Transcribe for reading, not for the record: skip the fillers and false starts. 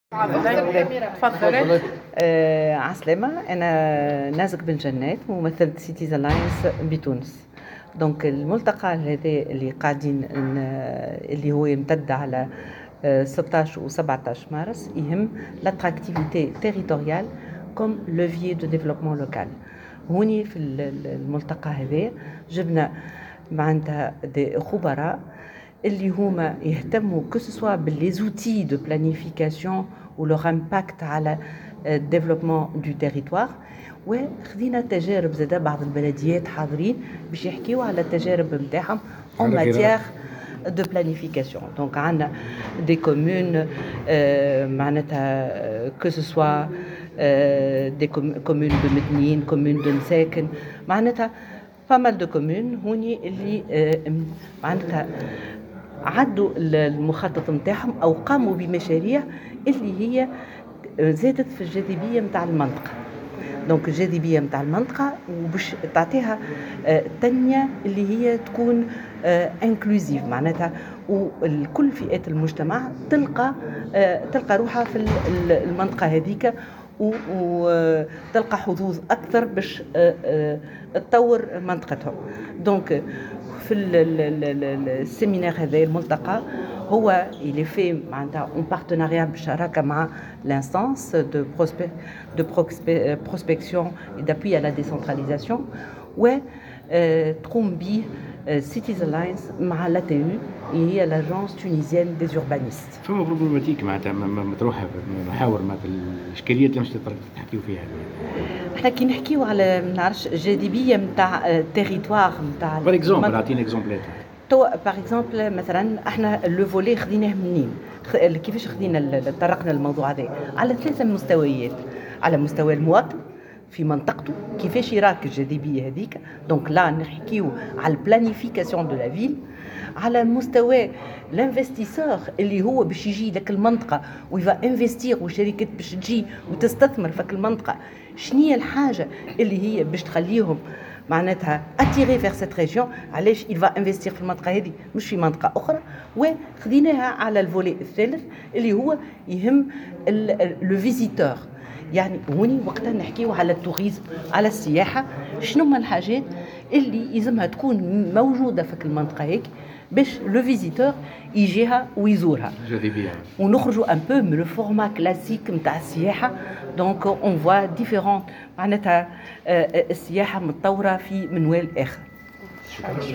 تفضلي. عسلامة، أنا نازك بن جنات ممثلة سيتيز ألاينس بتونس. دونك الملتقى هذا اللي قاعدين اللي هو يمتد على 16 و 17 مارس يهم l'attractivité territoriale comme levier de développement local. هوني في الملتقى هذا جبنا معناتها خبراء اللي هما يهتموا كسوا بالليزوتي دو بلانيفيكاسيون ولور امباكت على الديفلوبمون دو تيريتوار، وخذينا تجارب زاده بعض البلديات حاضرين باش يحكيوا على التجارب نتاعهم en matière de planification. Donc عندنا des communes معناتها que ce soit des communes de مدنيين communes de مساكن، معناتها pas mal de communes هوني اللي معناتها عدوا المخطط نتاعهم او قاموا بمشاريع اللي هي زادت في الجاذبيه نتاع المنطقه. دونك الجاذبيه نتاع المنطقه وباش تعطيها تنميه اللي هي تكون انكلوزيف، معناتها وكل فئات المجتمع تلقى روحها في المنطقه هذيك وتلقى حظوظ اكثر باش تطور منطقتهم. دونك في السيمينار هذا الملتقى هو il est fait معناتها en partenariat بشراكه مع l'instance de prospection et d'appui à la décentralisation و تقوم به Cities Alliance مع l'ATU اللي هي l'agence tunisienne des urbanistes. فما بروبلماتيك معناتها مطروحه محاور معناتها الاشكاليات اللي مش تحكيوا فيها. احنا كي نحكيو على ما نعرفش الجاذبيه نتاع التيريتوار نتاع بار اكزومبل اعطيني اكزومبلات. تو بار اكزومبل مثلا احنا لو فولي خديناه منين، كيفاش خدينا طرقنا الموضوع هذا على 3 مستويات. على مستوى المواطن في منطقته كيفاش يراك الجاذبيه هذيك، دونك لا نحكيو على البلانيفيكاسيون دو لا فيل. على مستوى الانفستيسور اللي هو باش يجي لك المنطقه ويفا انفستير وشركات باش تجي وتستثمر في المنطقه، شنية الحاجه اللي هي باش تخليهم معناتها اتيري فيغ سيت ريجيون، علاش يفا انفستير في المنطقه هذه مش في منطقه اخرى. وخديناها على الفولي الثالث اللي هو يهم لو فيزيتور. يعني هوني وقتها نحكيو على التوريزم، على السياحه، شنو هما الحاجات اللي يلزمها تكون موجوده في المنطقه هيك باش لو فيزيتور يجيها ويزورها. جاذبيه. ونخرجوا ان بو من لو فورما كلاسيك نتاع السياحه. دونك اون فوا ديفيرون معناتها السياحه متطوره في منوال اخر.